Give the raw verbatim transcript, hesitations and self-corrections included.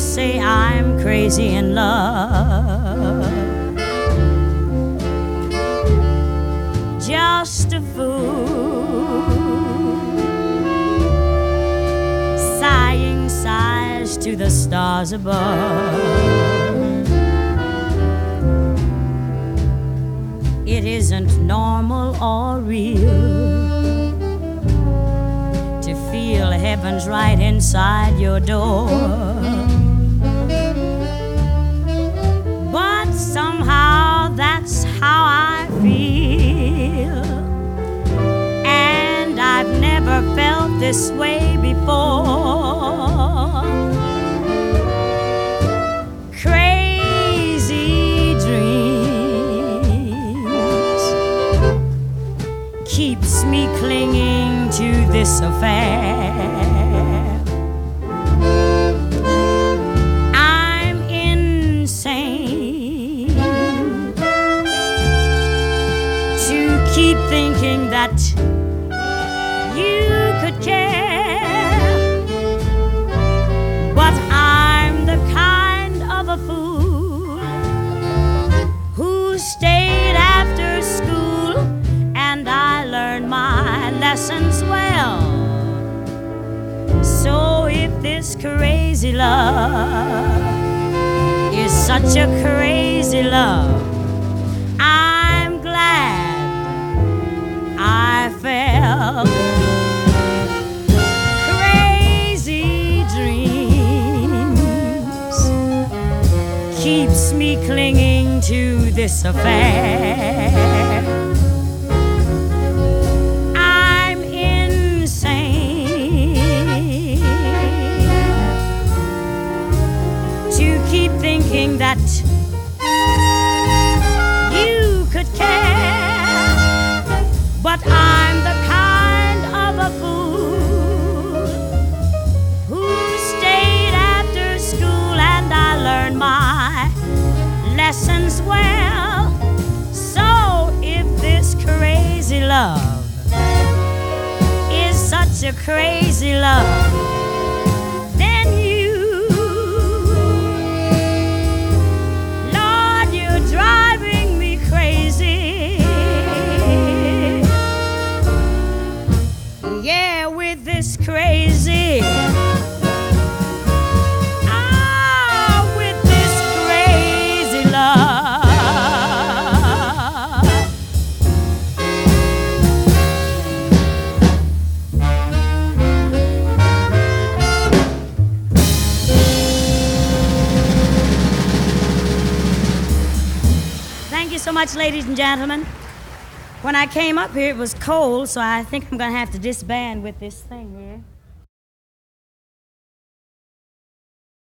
say I'm crazy in love. Just a fool, sighing sighs to the stars above. It isn't normal or real to feel heaven's right inside your door, but somehow that's how I feel, and I've never felt this way before. Crazy dreams keeps me clinging to this affair. I'm insane to keep thinking that you could care, but I'm the kind of a fool who stayed after school, and I learned my lessons well. So if this crazy love is such a crazy love, I'm glad I fell. Crazy dreams keeps me clinging to this affair. I'm insane to keep thinking that you could care, but I'm the kind of a fool who stayed after school, and I learned my lessons well. So if this crazy love is such a crazy love, then you, Lord, you're driving me crazy. Yeah, with this crazy, ah, with this crazy love. Thank you so much, ladies and gentlemen. When I came up here, it was cold, so I think I'm gonna have to disband with this thing here.